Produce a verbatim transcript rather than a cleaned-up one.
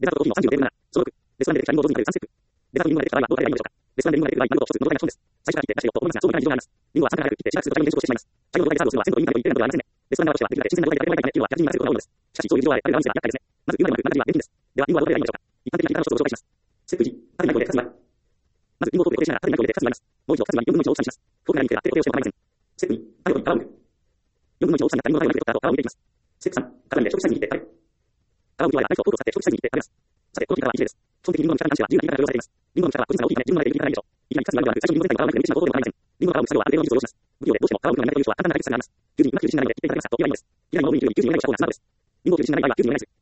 デザートコーヒーのさんじゅうごテーブルなな、消毒。レストランでできたリンゴを上手に食べるさんステップ。デザートにリンゴが出てきた場合はどう答えればいいのでしょうか。レストランでリンゴが出てくる場合、まずと一つ覗いた質問です。最初から切って出してよと思いますが、超難しい事情があります。リンゴはさんから早く切って、しばらくすると茶色に変色してしまいます。茶色の状態でサーブをするのは鮮度を意味になるという意味ではありませんね。レストラン側としてはできるだけ新鮮な状態で食べてもらいたいため、というのは逆に言われることが多いのです。しかし、そういう事情はある側にすら厄介ですね。まず、言うまでもなく、中身は現金です。では、リンゴはどうすればいいのでしょうか。一般的な理科の一つをご紹介します。ステップいち、縦にナイフを入れて、かつに割る。まず、リンゴをフォークで固定しながら、縦にナイフを入れて、かつに割ります。もう一度、かつに割り、よんぶんのいちを大きさにします。フォークなりに手で当て、固定をしても構いません。ステップに、種を取り、皮を剥く。よんぶんのいちを大きさになったリンゴの種をナイフで取った後、皮を剥いていきます。ステップさん、型に入れ、一口サイズに切って、食べる。皮を剥く場合は、ナイフとフォークを使って一口サイズに切って食べます。さて、この切り方は一例です。基本的にリンゴの力に関しては、自由な切り方が許されています。リンゴの力は個人差が大きいため、自分の中でできる切り方がないでしょう。いきなりかつに割るではなく、最初にリンゴ全体の皮を剥いて未知な方法でも構いません。リンゴの皮を剥く作業はある程度の技術を要します。不器用でどうしても皮を剥くのが苦手という人は簡単なだけで作業があります。きゅうじゅうに、今きゅうじゅうなななので切っていただけますかと言えばいいのです。切りがリンゴを見るよりきゅうじゅうよんぐらいにした方が素直です。リンゴをきゅうじゅうななの場合はきゅうじゅうよんぐらいです。